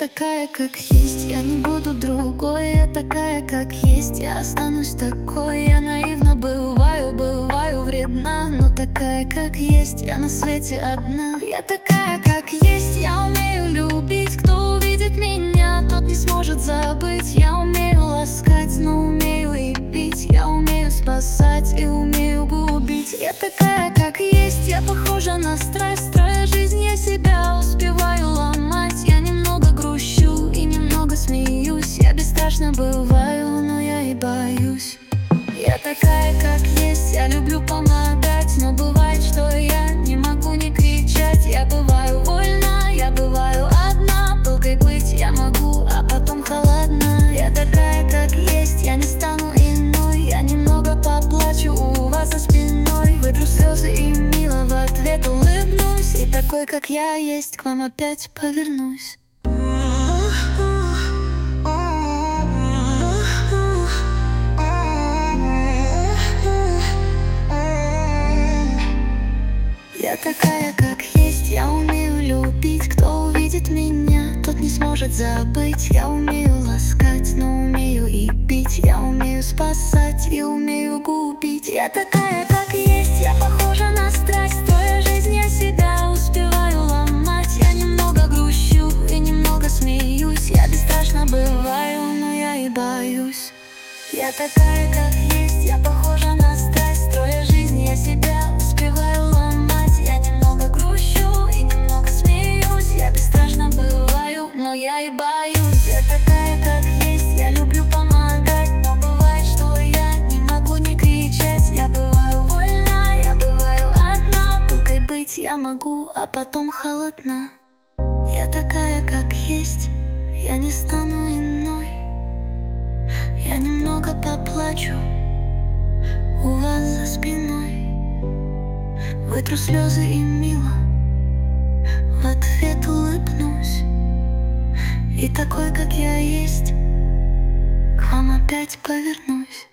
такая, как есть, я не буду другой. Я такая, как есть, я останусь такой. Я наивно бываю вредна, но такая, как есть, я на свете одна. Я такая, как есть, я умею любить. Кто увидит меня, тот не сможет забыть. Я умею ласкать, но умею и бить. Я умею спасать и умею губить. Я такая, как есть, я похожа на страсть. Строя жизнь, я себя успеваю ломать. Я немного грущу и немного смеюсь. Я бесстрашно бываю, но я и боюсь. Я такая, как есть, я люблю помогать. Но бывает, что я не могу не кричать. Я бываю вольна, я бываю одна. Долгой быть я могу, а потом холодна. Я такая, как есть, я не стану иной. Я немного поплачу у вас за спиной. Вытру слезы и мило в ответ улыбнусь. И такой, как я есть, к вам опять повернусь. Я такая, как есть, я умею любить. Кто увидит меня, тот не сможет забыть. Я умею ласкать, но умею и бить. Я умею спасать и умею губить. Я такая, как есть, я похожа на страсть. Строя жизнь, я себя успеваю ломать. Я немного грущу и немного смеюсь. Я бесстрашно бываю, но я и боюсь. Я такая, как есть, я похожа на страсть. Строя жизнь, я себя успеваю ломать. Я немного грущу и немного смеюсь. Я бесстрашно бываю, но я и боюсь. Я такая, как есть, я люблю помогать. Но бывает, что я не могу не кричать. Я бываю вольна, я бываю одна. Долгой быть я могу, а потом холодна. Я такая, как есть, я не стану иной. Я немного поплачу у вас за спиной. Вытру слезы и мило в ответ улыбнусь. И такой, как я есть, к вам опять повернусь.